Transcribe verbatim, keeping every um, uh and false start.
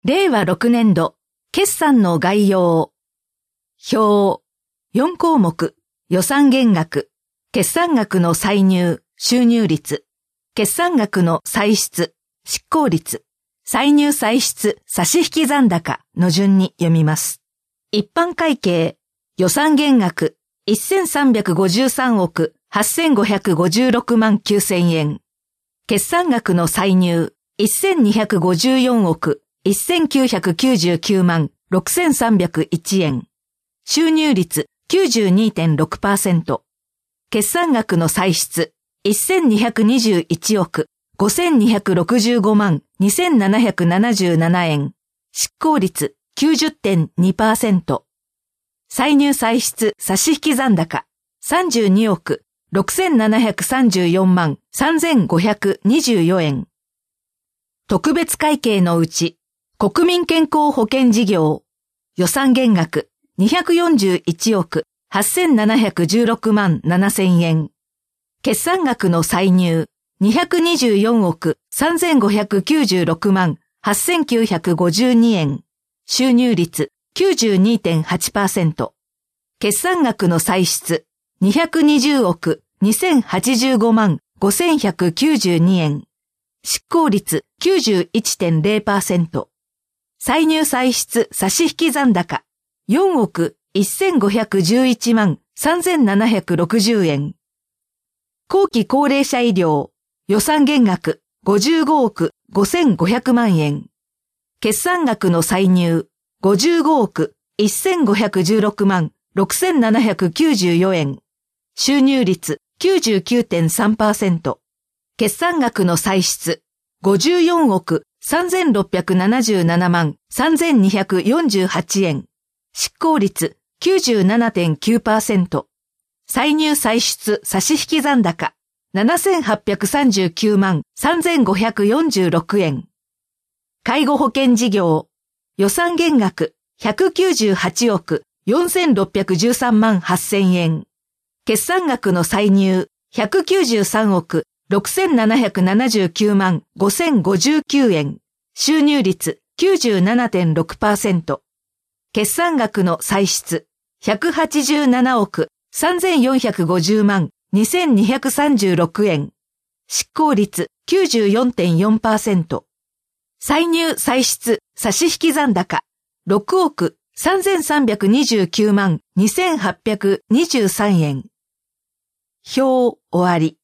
れいわろくねんど、決算の概要。表。よんこうもく、予算減額、決算額の歳入、収入率、決算額の歳出、執行率、歳入歳出、差引残高の順に読みます。一般会計、予算減額、せんさんびゃくごじゅうさんおくはっせんごひゃくごじゅうろくまんきゅうせんえん。決算額の歳入、せんにひゃくごじゅうよんおくせんきゅうひゃくきゅうじゅうきゅうまんろくせんさんびゃくいちえん。収入率 きゅうじゅうにてんろくパーセント。決算額の歳出、せんにひゃくにじゅういちおくごせんにひゃくろくじゅうごまんにせんななひゃくななじゅうななえん。執行率 きゅうじゅってんにパーセント。歳入歳出差引残高さんじゅうにおくろくせんななひゃくさんじゅうよんまんさんぜんごひゃくにじゅうよえん。特別会計のうち、国民健康保険事業、予算減額にひゃくよんじゅういちおくはっせんななひゃくじゅうろくまんななせんえん。決算額の歳入にひゃくにじゅうよんおくさんぜんごひゃくきゅうじゅうろくまんはっせんきゅうひゃくごじゅうにえん。収入率 きゅうじゅうにてんはちパーセント。決算額の歳出にひゃくにじゅうおくにせんはちじゅうごまんごせんひゃくきゅうじゅうにえん。執行率 きゅうじゅういちてんれいパーセント。歳入歳出差引残高よんおくせんごひゃくじゅういちまんさんぜんななひゃくろくじゅうえん。後期高齢者医療予算減額ごじゅうごおくごせんごひゃくまんえん。決算額の歳入ごじゅうごおくせんごひゃくじゅうろくまんろくせんななひゃくきゅうじゅうよえん。収入率 きゅうじゅうきゅうてんさんパーセント。決算額の歳出ごじゅうよんおくさんぜんろっぴゃくななじゅうななまんさんぜんにひゃくよんじゅうはちえん。執行率 きゅうじゅうななてんきゅうパーセント。歳入歳出差引残高ななせんはっぴゃくさんじゅうきゅうまんさんぜんごひゃくよんじゅうろくえん。介護保険事業予算減額ひゃくきゅうじゅうはちおくよんせんろっぴゃくじゅうさんまんはっせんえん。決算額の歳入ひゃくきゅうじゅうさんおくろくせんななひゃくななじゅうきゅうまんごせんごじゅうきゅうえん。収入率 きゅうじゅうななてんろくパーセント。決算額の歳出ひゃくはちじゅうななおくさんぜんよんひゃくごじゅうまんにせんにひゃくさんじゅうろくえん。執行率 きゅうじゅうよんてんよんパーセント。歳入歳出差引残高ろくおくさんぜんさんびゃくにじゅうきゅうまんにせんはっぴゃくにじゅうさんえん。表終わり。